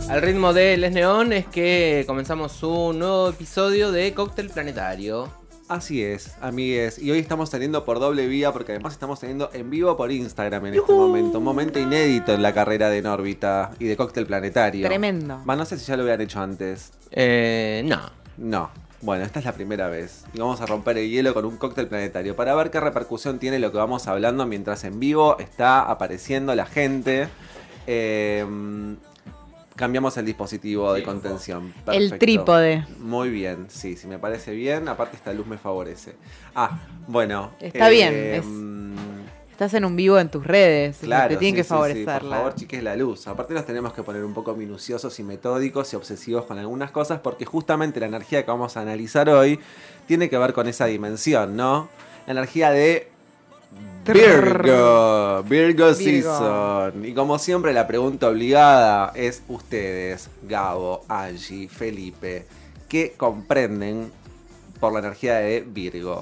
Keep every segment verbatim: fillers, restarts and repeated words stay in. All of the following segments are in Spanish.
Al ritmo de Les Neón es que comenzamos un nuevo episodio de Cóctel Planetario. Así es, amigues. Y hoy estamos saliendo por doble vía porque además estamos saliendo en vivo por Instagram en este momento. Un momento inédito en la carrera de Nórbita y de Cóctel Planetario. Tremendo. Va, no sé si ya lo habían hecho antes. Eh, no. No. Bueno, esta es la primera vez. Y vamos a romper el hielo con un cóctel planetario para ver qué repercusión tiene lo que vamos hablando mientras en vivo está apareciendo la gente. Eh... Cambiamos el dispositivo de contención. Perfecto. El trípode. Muy bien, sí, si me parece bien. Aparte esta luz me favorece. Ah, bueno. Está eh, bien. Es, estás en un vivo en tus redes. Claro, te tienen sí, que favorecerla. Sí, sí. Por favor, chiques la luz. Aparte nos tenemos que poner un poco minuciosos y metódicos y obsesivos con algunas cosas porque justamente la energía que vamos a analizar hoy tiene que ver con esa dimensión, ¿no? La energía de Virgo, Virgo, Virgo Season. Y como siempre la pregunta obligada es ustedes, Gabo, Angie, Felipe, ¿qué comprenden por la energía de Virgo?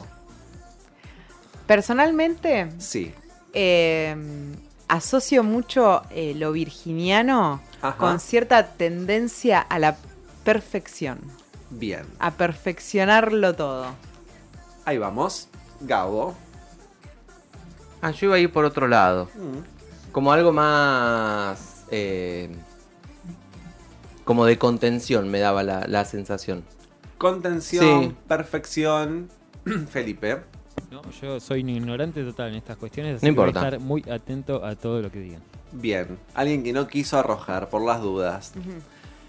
Personalmente, sí. Eh, asocio mucho eh, lo virginiano Ajá. con cierta tendencia a la perfección. Bien. A perfeccionarlo todo. Ahí vamos, Gabo. Ah, yo iba a ir por otro lado. Mm. Como algo más... Eh, como de contención me daba la, la sensación. Contención, sí. Perfección. Felipe. No, yo soy un ignorante total en estas cuestiones, así no que voy importa. a estar muy atento a todo lo que digan. Bien. Alguien que no quiso arrojar por las dudas. Uh-huh.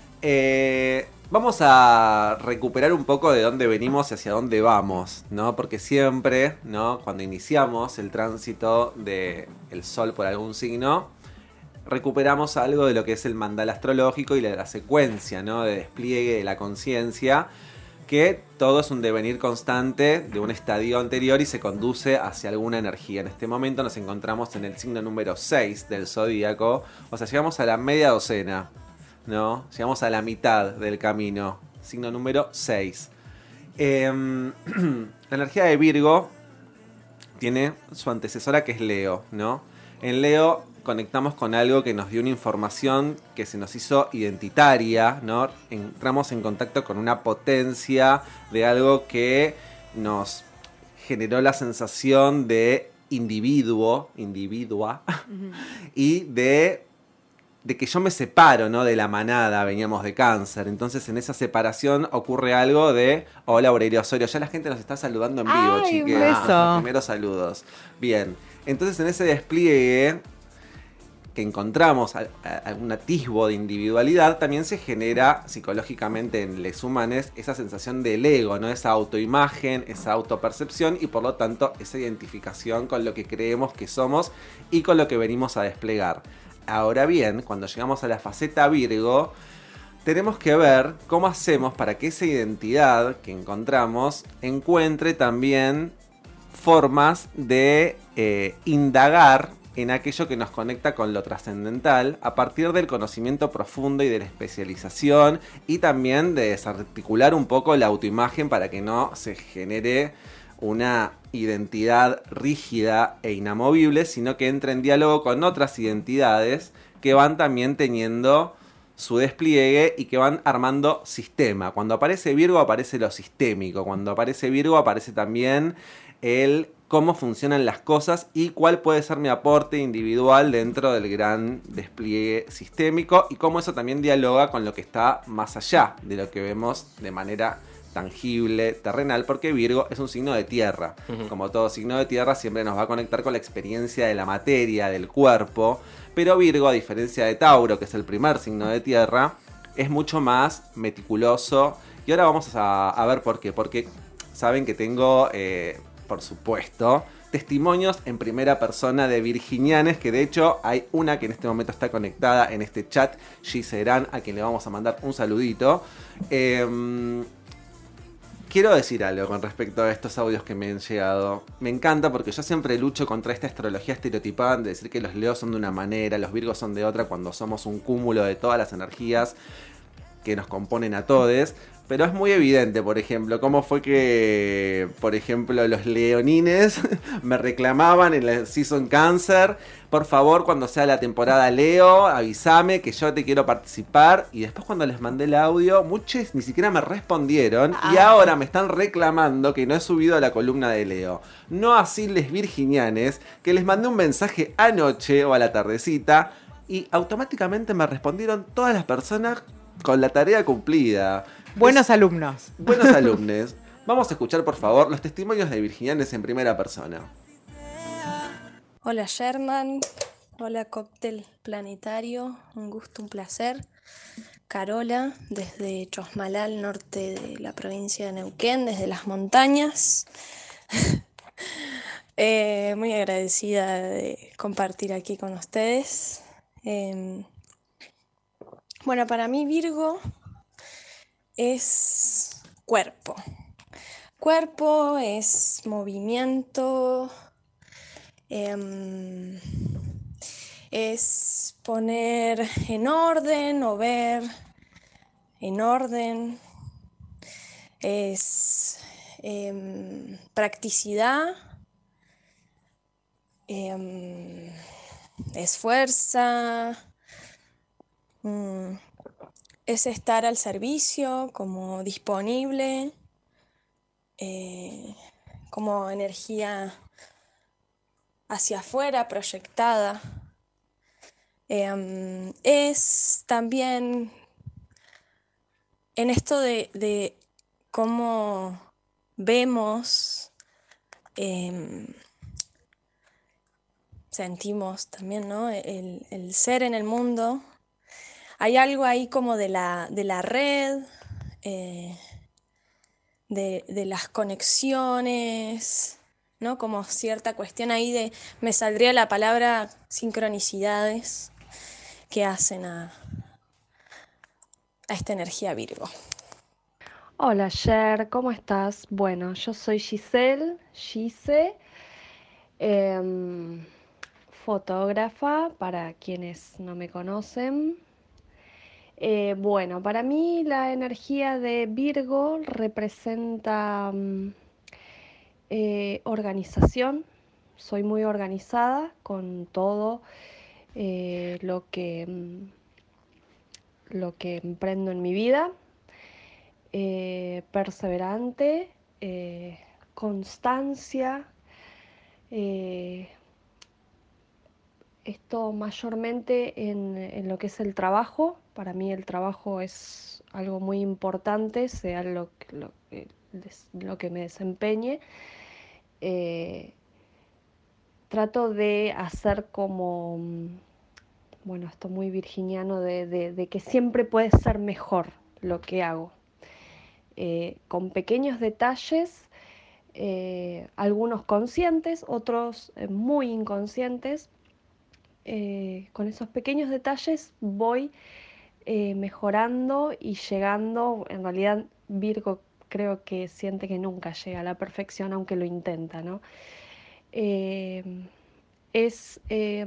Eh... Vamos a recuperar un poco de dónde venimos y hacia dónde vamos, ¿no? Porque siempre, ¿no? Cuando iniciamos el tránsito del Sol por algún signo, recuperamos algo de lo que es el mandala astrológico y la, la secuencia, ¿no? De despliegue de la conciencia, que todo es un devenir constante de un estadio anterior y se conduce hacia alguna energía. En este momento nos encontramos en el signo número seis del zodíaco, o sea, llegamos a la media docena. ¿No? Llegamos a la mitad del camino. Signo número seis. Eh, la energía de Virgo tiene su antecesora que es Leo, ¿no? En Leo conectamos con algo que nos dio una información que se nos hizo identitaria, ¿no? Entramos en contacto con una potencia de algo que nos generó la sensación de individuo, individua, uh-huh. y de... de que yo me separo, ¿no? De la manada, veníamos de Cáncer. Entonces, en esa separación ocurre algo de... Hola, Aurelio Osorio. Ya la gente nos está saludando en vivo, Ay, chiques. Un beso. Los primeros saludos. Bien. Entonces, en ese despliegue que encontramos algún atisbo de individualidad, también se genera psicológicamente en les humanes esa sensación del ego, ¿no? Esa autoimagen, esa autopercepción y por lo tanto esa identificación con lo que creemos que somos y con lo que venimos a desplegar. Ahora bien, cuando llegamos a la faceta Virgo, tenemos que ver cómo hacemos para que esa identidad que encontramos encuentre también formas de eh, indagar en aquello que nos conecta con lo trascendental a partir del conocimiento profundo y de la especialización y también de desarticular un poco la autoimagen para que no se genere una identidad rígida e inamovible, sino que entra en diálogo con otras identidades que van también teniendo su despliegue y que van armando sistema. Cuando aparece Virgo aparece lo sistémico, cuando aparece Virgo aparece también el cómo funcionan las cosas y cuál puede ser mi aporte individual dentro del gran despliegue sistémico y cómo eso también dialoga con lo que está más allá de lo que vemos de manera tangible, terrenal, porque Virgo es un signo de tierra. Uh-huh. Como todo signo de tierra siempre nos va a conectar con la experiencia de la materia, del cuerpo, pero Virgo, a diferencia de Tauro, que es el primer signo de tierra, es mucho más meticuloso. Y ahora vamos a, a ver por qué. Porque saben que tengo, eh, por supuesto, testimonios en primera persona de virginianes, que de hecho hay una que en este momento está conectada en este chat, Giserán, a quien le vamos a mandar un saludito. Eh, Quiero decir algo con respecto a estos audios que me han llegado. Me encanta porque yo siempre lucho contra esta astrología estereotipada de decir que los Leos son de una manera, los Virgos son de otra, cuando somos un cúmulo de todas las energías que nos componen a todos. pero es muy evidente, por ejemplo, cómo fue que, por ejemplo, los leonines me reclamaban en la Season Cancer, por favor, cuando sea la temporada Leo, avísame que yo te quiero participar. Y después cuando les mandé el audio, muchos ni siquiera me respondieron. Ah. Y ahora me están reclamando que no he subido a la columna de Leo. No así les virginianes, que les mandé un mensaje anoche o a la tardecita y automáticamente me respondieron todas las personas con la tarea cumplida. Buenos es, alumnos. Buenos alumnos. Vamos a escuchar, por favor, los testimonios de virginianes en primera persona. Hola Sherman, hola Cóctel Planetario, un gusto, un placer. Carola, desde Chosmalal, norte de la provincia de Neuquén, desde las montañas. eh, muy agradecida de compartir aquí con ustedes. Eh, bueno, para mí Virgo es cuerpo. Cuerpo es movimiento. Eh, es poner en orden o ver en orden, es eh, practicidad, eh, es fuerza, mm, es estar al servicio, como disponible, eh, como energía hacia afuera, proyectada. Eh, es también en esto de, de cómo vemos, eh, sentimos también, ¿no? el, el ser en el mundo. Hay algo ahí como de la, de la red, eh, de, de las conexiones, ¿no? Como cierta cuestión ahí de, me saldría la palabra sincronicidades que hacen a, a esta energía Virgo. Hola Cher, ¿cómo estás? Bueno, yo soy Giselle, Gise, eh, fotógrafa para quienes no me conocen. Eh, bueno, para mí la energía de Virgo representa um, eh, organización. Soy muy organizada con todo eh, lo que, um, lo que emprendo en mi vida. Eh, perseverante, eh, constancia, eh, esto mayormente en, en lo que es el trabajo. Para mí el trabajo es algo muy importante, sea lo, lo, lo que me desempeñe. Eh, trato de hacer como, bueno, esto muy virginiano, de, de, de que siempre puede ser mejor lo que hago. Eh, con pequeños detalles, eh, algunos conscientes, otros eh, muy inconscientes. Eh, con esos pequeños detalles voy eh, mejorando y llegando. En realidad Virgo creo que siente que nunca llega a la perfección, aunque lo intenta, ¿no? Eh, es eh,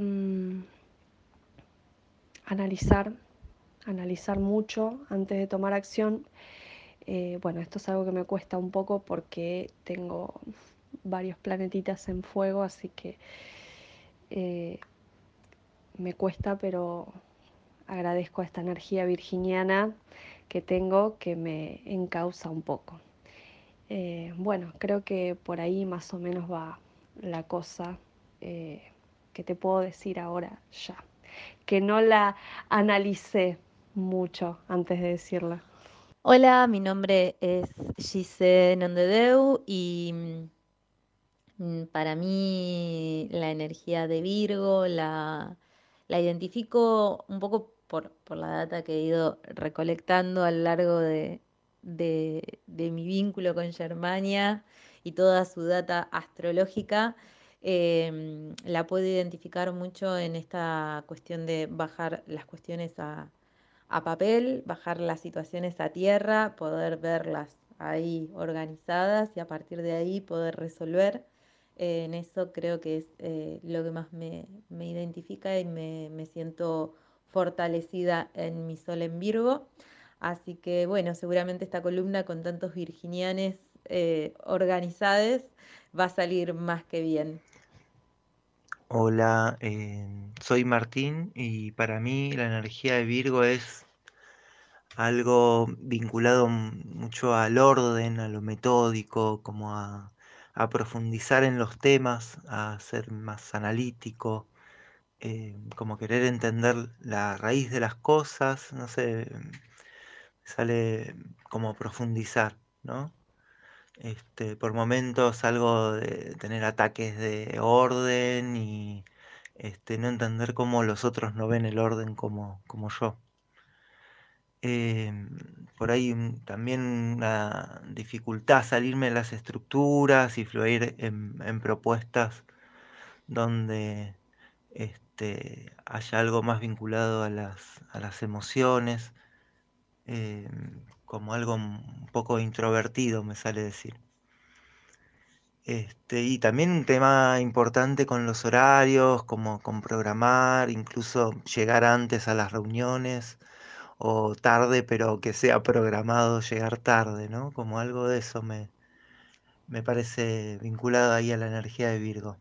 analizar, analizar mucho antes de tomar acción. Eh, bueno, esto es algo que me cuesta un poco porque tengo varios planetitas en fuego, así que eh, me cuesta, pero agradezco a esta energía virginiana que tengo que me encausa un poco. Eh, bueno, creo que por ahí más o menos va la cosa eh, que te puedo decir ahora ya, que no la analicé mucho antes de decirla. Hola, mi nombre es Gise Nondedeu y mm, para mí la energía de Virgo la, la identifico un poco por, por la data que he ido recolectando a lo largo de, de, de mi vínculo con Germania y toda su data astrológica. Em, la puedo identificar mucho en esta cuestión de bajar las cuestiones a a papel, bajar las situaciones a tierra, poder verlas ahí organizadas y a partir de ahí poder resolver. Eh, en eso creo que es eh, lo que más me, me identifica y me, me siento fortalecida en mi sol en Virgo. Así que bueno, seguramente esta columna con tantos virginianes eh, organizados va a salir más que bien. Hola, eh, soy Martín y para mí la energía de Virgo es algo vinculado mucho al orden, a lo metódico, como a, a profundizar en los temas, a ser más analítico, eh, como querer entender la raíz de las cosas, no sé, sale como profundizar, ¿no? Este, por momentos algo de tener ataques de orden y este, no entender cómo los otros no ven el orden como, como yo. Eh, por ahí también una dificultad salirme de las estructuras y fluir en, en propuestas donde este, haya algo más vinculado a las, a las emociones, eh, como algo un poco introvertido me sale decir. Este, y también un tema importante con los horarios, como con programar, incluso llegar antes a las reuniones o tarde, pero que sea programado llegar tarde, ¿no? Como algo de eso me, me parece vinculado ahí a la energía de Virgo.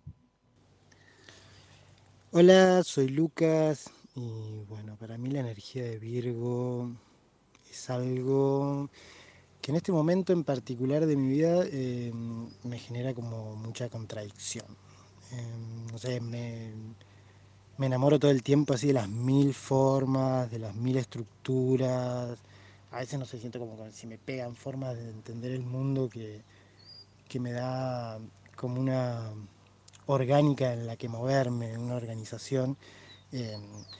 Hola, soy Lucas y bueno, para mí la energía de Virgo es algo que en este momento en particular de mi vida eh, me genera como mucha contradicción. Eh, no sé, me, me enamoro todo el tiempo así de las mil formas, de las mil estructuras. A veces no sé, siento como que si me pegan formas de entender el mundo que, que me da como una orgánica en la que moverme, una organización. Eh,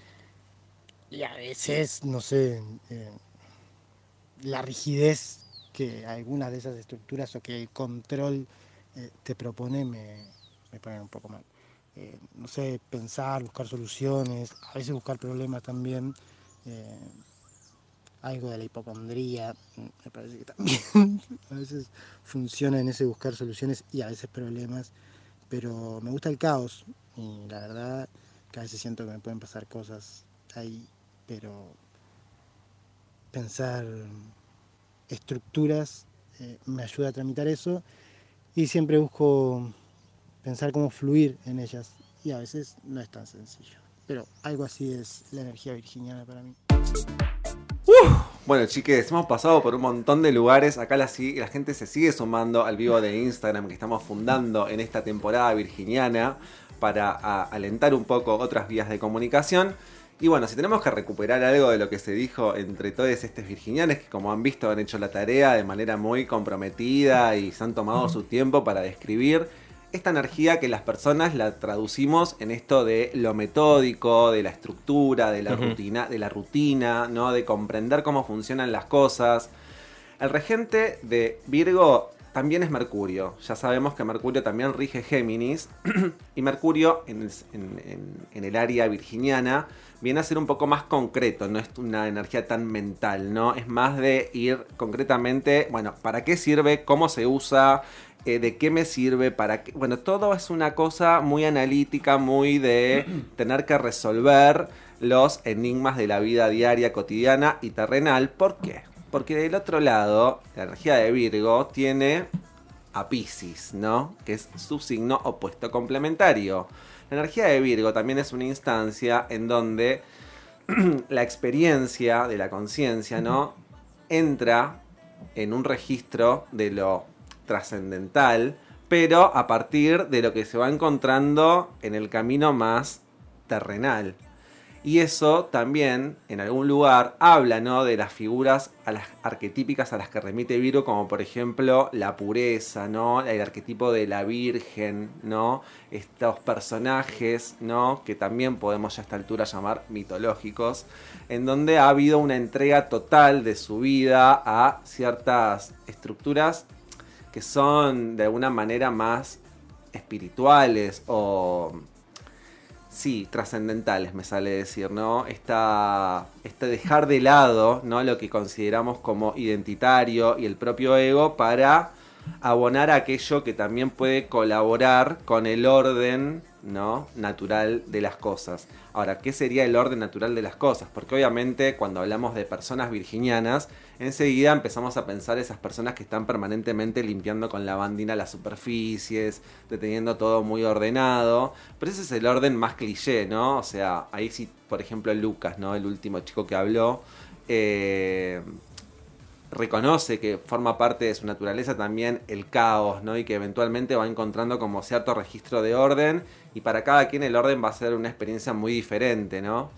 y a veces, no sé, eh, la rigidez que algunas de esas estructuras o que el control eh, te propone me, me ponen un poco mal. Eh, no sé, pensar, buscar soluciones, a veces buscar problemas también. Eh, algo de la hipocondría, me parece que también a veces funciona en ese buscar soluciones y a veces problemas, pero me gusta el caos y la verdad que a veces siento que me pueden pasar cosas ahí, pero pensar estructuras eh, me ayuda a tramitar eso y siempre busco pensar cómo fluir en ellas y a veces no es tan sencillo, pero algo así es la energía virginiana para mí. Uh, bueno, chiques, hemos pasado por un montón de lugares. Acá la, la gente se sigue sumando al vivo de Instagram que estamos fundando en esta temporada virginiana para a, alentar un poco otras vías de comunicación. Y bueno, si tenemos que recuperar algo de lo que se dijo entre todos estos virginianes, que como han visto han hecho la tarea de manera muy comprometida y se han tomado su tiempo para describir esta energía que las personas la traducimos en esto de lo metódico, de la estructura, de la uh-huh. rutina, de la rutina, ¿no? De comprender cómo funcionan las cosas. El regente de Virgo también es Mercurio. Ya sabemos que Mercurio también rige Géminis. Y Mercurio en el, en, en, en el área virginiana viene a ser un poco más concreto. No es una energía tan mental, ¿no? Es más de ir concretamente, bueno, ¿para qué sirve? ¿Cómo se usa? Eh, ¿De qué me sirve? ¿Para qué? Bueno, todo es una cosa muy analítica, muy de tener que resolver los enigmas de la vida diaria, cotidiana y terrenal. ¿Por qué? Porque del otro lado, la energía de Virgo tiene a Piscis, ¿no? Que es su signo opuesto complementario. La energía de Virgo también es una instancia en donde la experiencia de la conciencia, ¿no? Entra en un registro de lo trascendental, pero a partir de lo que se va encontrando en el camino más terrenal. Y eso también, en algún lugar, habla, ¿no? De las figuras a las arquetípicas a las que remite Virgo, como por ejemplo la pureza, ¿no? El arquetipo de la Virgen, ¿no? Estos personajes, ¿no? Que también podemos ya a esta altura llamar mitológicos, en donde ha habido una entrega total de su vida a ciertas estructuras que son de alguna manera más espirituales o... sí, trascendentales me sale decir, ¿no? Esta, este dejar de lado, ¿no? Lo que consideramos como identitario y el propio ego para abonar aquello que también puede colaborar con el orden ¿no? natural de las cosas. Ahora, ¿qué sería el orden natural de las cosas? Porque obviamente cuando hablamos de personas virginianas, enseguida empezamos a pensar esas personas que están permanentemente limpiando con lavandina las superficies, deteniendo todo muy ordenado, pero ese es el orden más cliché, ¿no? O sea, ahí sí, por ejemplo, Lucas, ¿no? El último chico que habló, eh... reconoce que forma parte de su naturaleza también el caos, ¿no? Y que eventualmente va encontrando como cierto registro de orden, y para cada quien el orden va a ser una experiencia muy diferente, ¿no?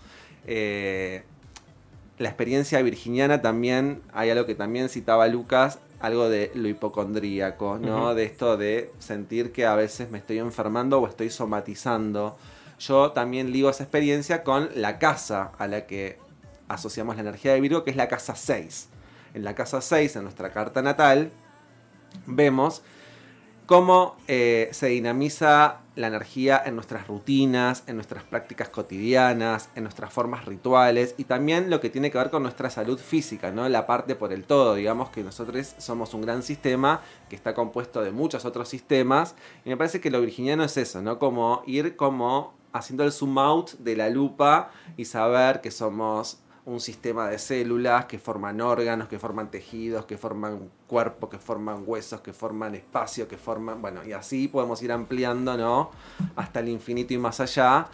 Eh, la experiencia virginiana también, hay algo que también citaba Lucas, algo de lo hipocondríaco, ¿no? Uh-huh. De esto de sentir que a veces me estoy enfermando o estoy somatizando. Yo también ligo esa experiencia con la casa a la que asociamos la energía de Virgo, que es la casa seis. En la casa seis, en nuestra carta natal, vemos cómo eh, se dinamiza la energía en nuestras rutinas, en nuestras prácticas cotidianas, en nuestras formas rituales, y también lo que tiene que ver con nuestra salud física, ¿no? La parte por el todo. Digamos que nosotros somos un gran sistema que está compuesto de muchos otros sistemas, y me parece que lo virginiano es eso, ¿no? Como ir como haciendo el zoom out de la lupa y saber que somos un sistema de células que forman órganos, que forman tejidos, que forman cuerpo, que forman huesos, que forman espacio, que forman... Bueno, y así podemos ir ampliando, ¿no? Hasta el infinito y más allá.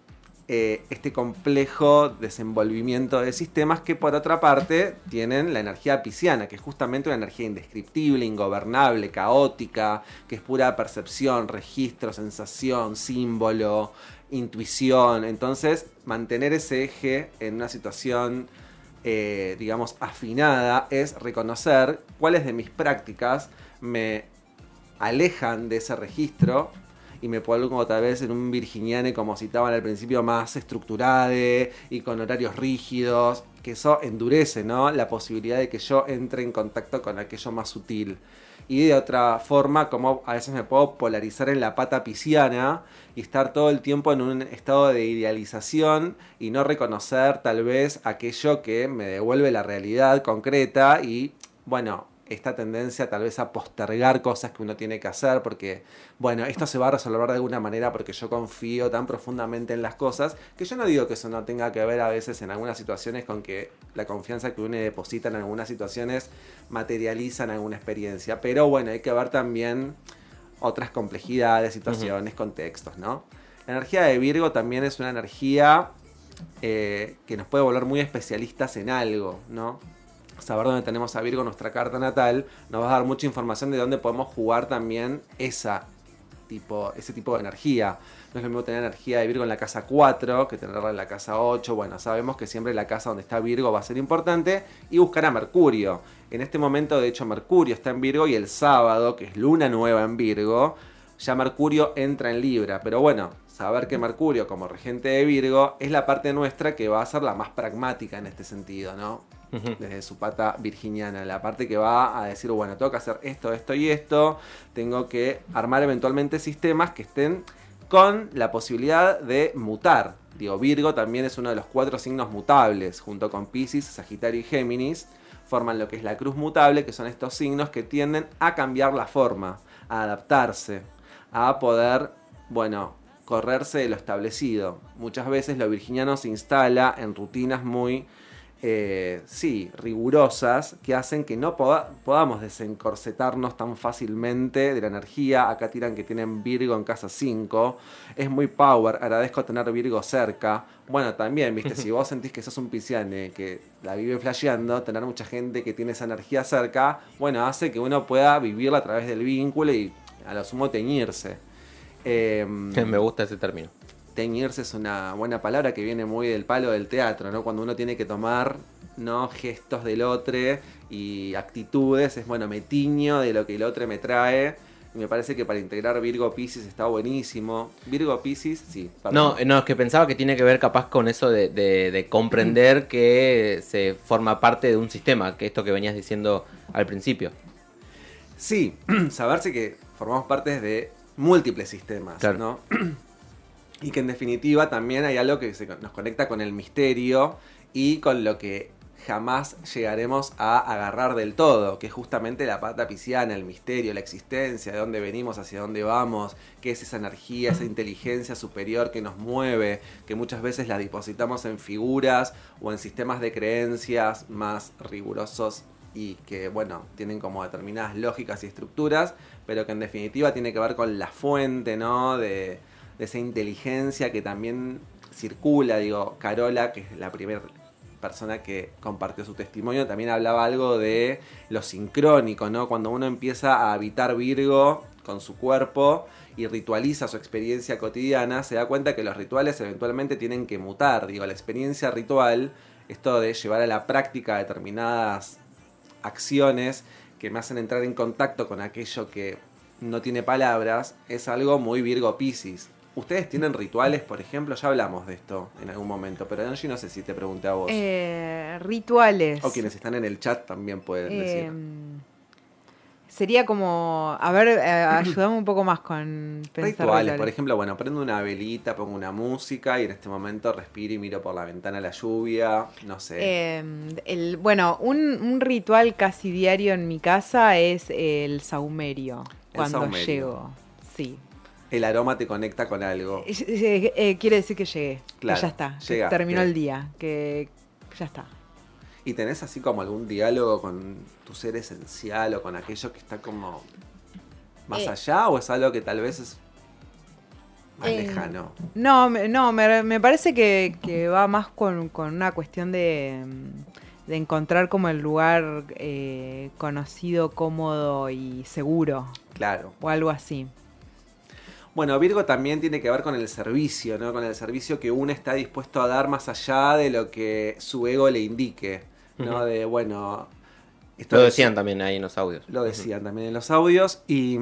Eh, este complejo desenvolvimiento de sistemas que, por otra parte, tienen la energía pisciana, que es justamente una energía indescriptible, ingobernable, caótica, que es pura percepción, registro, sensación, símbolo, intuición. Entonces, mantener ese eje en una situación, eh, digamos, afinada, es reconocer cuáles de mis prácticas me alejan de ese registro y me pongo otra vez en un virginiane, como citaban al principio, más estructurado y con horarios rígidos, que eso endurece, ¿no? La posibilidad de que yo entre en contacto con aquello más sutil. Y de otra forma, como a veces me puedo polarizar en la pata pisciana y estar todo el tiempo en un estado de idealización y no reconocer tal vez aquello que me devuelve la realidad concreta y, bueno, esta tendencia tal vez a postergar cosas que uno tiene que hacer porque, bueno, esto se va a resolver de alguna manera porque yo confío tan profundamente en las cosas, que yo no digo que eso no tenga que ver a veces en algunas situaciones con que la confianza que uno deposita en algunas situaciones materializa en alguna experiencia, pero bueno, hay que ver también otras complejidades, situaciones, uh-huh. contextos, ¿no? La energía de Virgo también es una energía eh, que nos puede volver muy especialistas en algo, ¿no? Saber dónde tenemos a Virgo en nuestra carta natal nos va a dar mucha información de dónde podemos jugar también esa tipo, ese tipo de energía. No es lo mismo tener energía de Virgo en la casa cuatro que tenerla en la casa ocho. Bueno, sabemos que siempre la casa donde está Virgo va a ser importante. Y buscar a Mercurio. En este momento, de hecho, Mercurio está en Virgo y el sábado, que es luna nueva en Virgo, ya Mercurio entra en Libra. Pero bueno, saber que Mercurio, como regente de Virgo, es la parte nuestra que va a ser la más pragmática en este sentido, ¿no? Uh-huh. Desde su pata virginiana, la parte que va a decir, bueno, tengo que hacer esto, esto y esto, tengo que armar eventualmente sistemas que estén con la posibilidad de mutar. Digo, Virgo también es uno de los cuatro signos mutables, junto con Piscis, Sagitario y Géminis, forman lo que es la cruz mutable, que son estos signos que tienden a cambiar la forma, a adaptarse, a poder, bueno, correrse de lo establecido. Muchas veces lo virginiano se instala en rutinas muy... Eh, sí, rigurosas, que hacen que no poda- podamos desencorsetarnos tan fácilmente de la energía. Acá tiran que tienen Virgo en casa cinco, es muy power, agradezco tener Virgo cerca. Bueno, también, viste, si vos sentís que sos un pisciane que la vive flasheando, tener mucha gente que tiene esa energía cerca, bueno, hace que uno pueda vivirla a través del vínculo y a lo sumo teñirse. Eh, Me gusta ese término. Teñirse es una buena palabra que viene muy del palo del teatro, ¿no? Cuando uno tiene que tomar, ¿no?, gestos del otro y actitudes, es bueno, me tiño de lo que el otro me trae. Y me parece que para integrar Virgo Piscis está buenísimo. Virgo Piscis, sí. No, no, es que pensaba que tiene que ver capaz con eso de, de, de comprender que se forma parte de un sistema, que esto que venías diciendo al principio. Sí, saberse que formamos parte de múltiples sistemas, claro, ¿no? Y que en definitiva también hay algo que se nos conecta con el misterio y con lo que jamás llegaremos a agarrar del todo, que es justamente la pata pisciana, el misterio, la existencia, de dónde venimos, hacia dónde vamos, qué es esa energía, esa inteligencia superior que nos mueve, que muchas veces la depositamos en figuras o en sistemas de creencias más rigurosos y que, bueno, tienen como determinadas lógicas y estructuras, pero que en definitiva tiene que ver con la fuente, ¿no? De, de esa inteligencia que también circula, digo, Carola, que es la primera persona que compartió su testimonio, también hablaba algo de lo sincrónico, ¿no? Cuando uno empieza a habitar Virgo con su cuerpo y ritualiza su experiencia cotidiana, se da cuenta que los rituales eventualmente tienen que mutar. Digo, la experiencia ritual, esto de llevar a la práctica determinadas acciones que me hacen entrar en contacto con aquello que no tiene palabras, es algo muy Virgo Piscis. ¿Ustedes tienen rituales, por ejemplo? Ya hablamos de esto en algún momento, pero Angie, no sé si te pregunté a vos. Eh, rituales. O quienes están en el chat también pueden eh, decir. Sería como, a ver, eh, ayudame un poco más con pensar Rituales, rituales. por ejemplo, bueno, prendo una velita, pongo una música y en este momento respiro y miro por la ventana la lluvia, no sé. Eh, el, bueno, un, un ritual casi diario en mi casa es el saumerio, El cuando saumerio. llego, sí. El aroma te conecta con algo. Eh, eh, eh, quiere decir que llegué, Claro, que ya está, que llegaste. terminó el día, que ya está. ¿Y tenés así como algún diálogo con tu ser esencial o con aquello que está como más Eh, allá? ¿O es algo que tal vez es más Eh, lejano? No, me- no me, me parece que, que va más con, con una cuestión de, de encontrar como el lugar eh, conocido, cómodo y seguro, Claro. o algo así. Bueno, Virgo también tiene que ver con el servicio, ¿no? Con el servicio que uno está dispuesto a dar más allá de lo que su ego le indique, ¿no? Ujú. De, bueno... esto Lo es- decían también ahí en los audios. Lo decían también en los audios. Y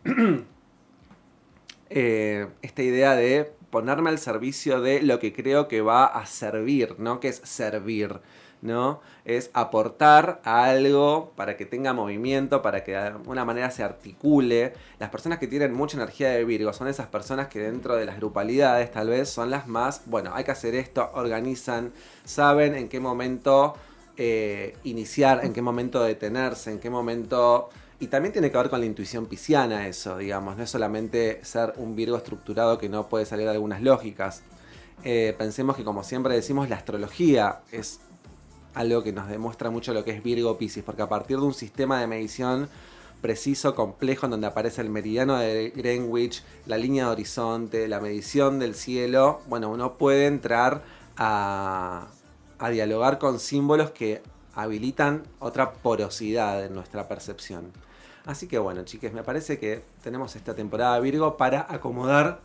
eh, esta idea de ponerme al servicio de lo que creo que va a servir, ¿no? Que es servir, ¿no? Es aportar a algo para que tenga movimiento, para que de alguna manera se articule. Las personas que tienen mucha energía de Virgo son esas personas que dentro de las grupalidades tal vez son las más, bueno, hay que hacer esto, organizan, saben en qué momento eh, iniciar, en qué momento detenerse, en qué momento... Y también tiene que ver con la intuición pisciana eso, digamos, no es solamente ser un Virgo estructurado que no puede salir de algunas lógicas. Eh, pensemos que, como siempre decimos, la astrología es algo que nos demuestra mucho lo que es Virgo Piscis, porque a partir de un sistema de medición preciso, complejo, en donde aparece el meridiano de Greenwich, la línea de horizonte, la medición del cielo, bueno, uno puede entrar a, a dialogar con símbolos que habilitan otra porosidad en nuestra percepción. Así que bueno, chiques, me parece que tenemos esta temporada Virgo para acomodar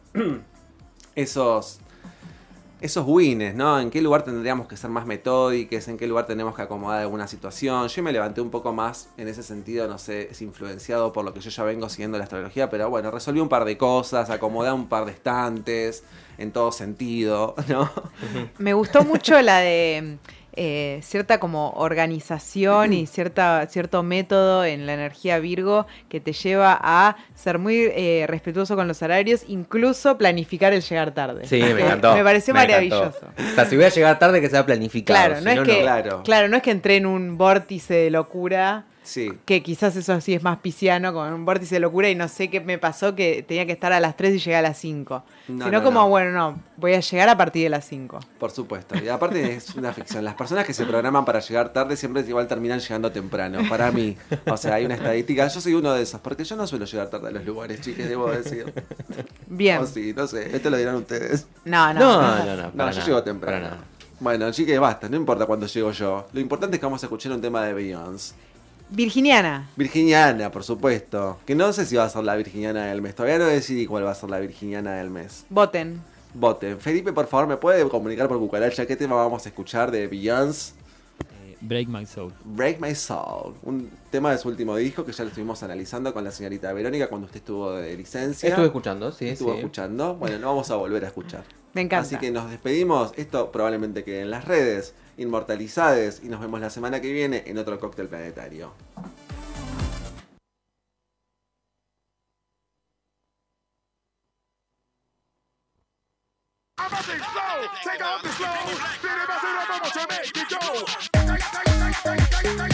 esos... esos wins, ¿no? ¿En qué lugar tendríamos que ser más metódicos? ¿En qué lugar tenemos que acomodar alguna situación? Yo me levanté un poco más en ese sentido, no sé, es influenciado por lo que yo ya vengo siguiendo la astrología, pero bueno, resolví un par de cosas, acomodé un par de estantes, en todo sentido, ¿no? Me gustó mucho la de eh, cierta como organización y cierta, cierto método en la energía Virgo que te lleva a ser muy eh, respetuoso con los horarios, incluso planificar el llegar tarde. Sí, me encantó. Me pareció me maravilloso. encantó. O sea, si voy a llegar tarde, que sea planificado. Claro, si no es que, claro. claro, no es que entré en un vórtice de locura, Sí. que quizás eso sí es más pisciano, con un vórtice de locura y no sé qué me pasó que tenía que estar a las tres y llegué a las cinco. No, Sino no, como, no. bueno, no, voy a llegar a partir de las cinco. Por supuesto. Y aparte es una ficción. Las personas que se programan para llegar tarde siempre igual terminan llegando temprano. Para mí. O sea, hay una estadística. Yo soy uno de esos. Porque yo no suelo llegar tarde a los lugares, chiques, debo decir. Bien. O sí, no sé. Esto lo dirán ustedes. No, no. No, no, no. No, para yo nada, llego temprano. para nada. Bueno, chiques, basta. No importa cuándo llego yo. Lo importante es que vamos a escuchar un tema de Beyoncé. Virginiana. Virginiana, por supuesto. Que no sé si va a ser la Virginiana del mes. Todavía no decidí cuál va a ser la Virginiana del mes. Voten. Voten. Felipe, por favor, ¿me puede comunicar por cucaracha qué tema vamos a escuchar de Beyoncé? Eh, Break My Soul. Break My Soul. Un tema de su último disco que ya lo estuvimos analizando con la señorita Verónica cuando usted estuvo de licencia. Estuve escuchando, sí, Estuvo sí. escuchando. Bueno, lo vamos a volver a escuchar. Me encanta. Así que nos despedimos. Esto probablemente quede en las redes, inmortalizades. Y nos vemos la semana que viene en otro cóctel planetario. I'm up and slow, take off the slow, then if I say I'm gonna make it go. Dale, dale, dale, dale, dale.